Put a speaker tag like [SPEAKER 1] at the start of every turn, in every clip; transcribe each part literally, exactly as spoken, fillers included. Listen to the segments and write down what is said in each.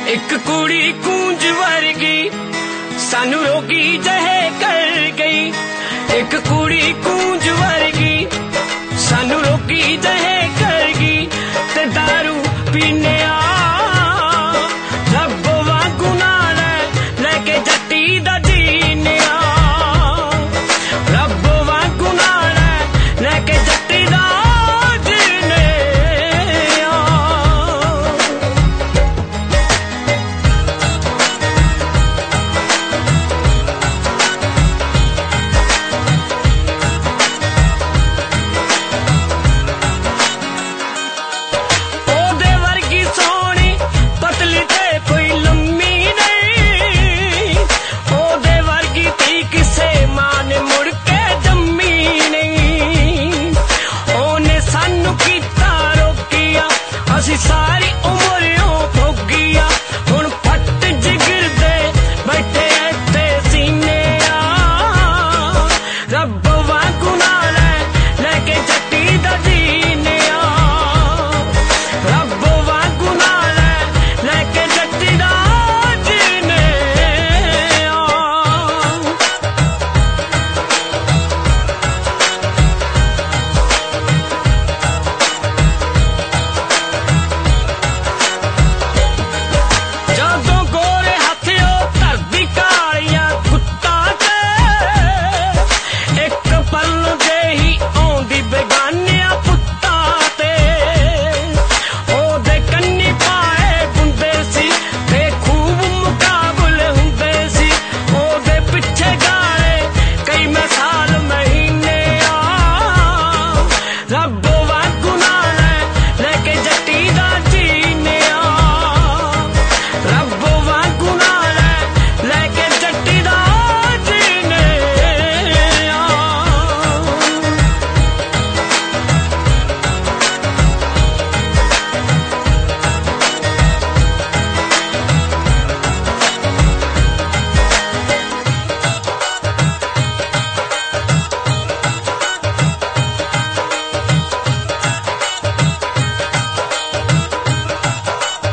[SPEAKER 1] एक कुड़ी कूंज वर्गी सानू रोगी जहे कर गई। एक कुड़ी कूंज वर्गी सानू रोगी जहे कर गई। ते दारू पीने आ रब वांगू नाल लेके जट्टी दा जीने आ। रब वांगू नाल लेके जट्टी दा सारी उमरियों भोगिया हुण फट जिगर दे बैठे इत्थे सीने आ। रब वांगू नाल लेके जट्टी दा जीने आ। रब वांगू नाल लेके जट्टी दा जीने आ।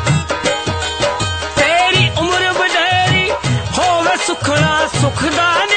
[SPEAKER 1] सुखदा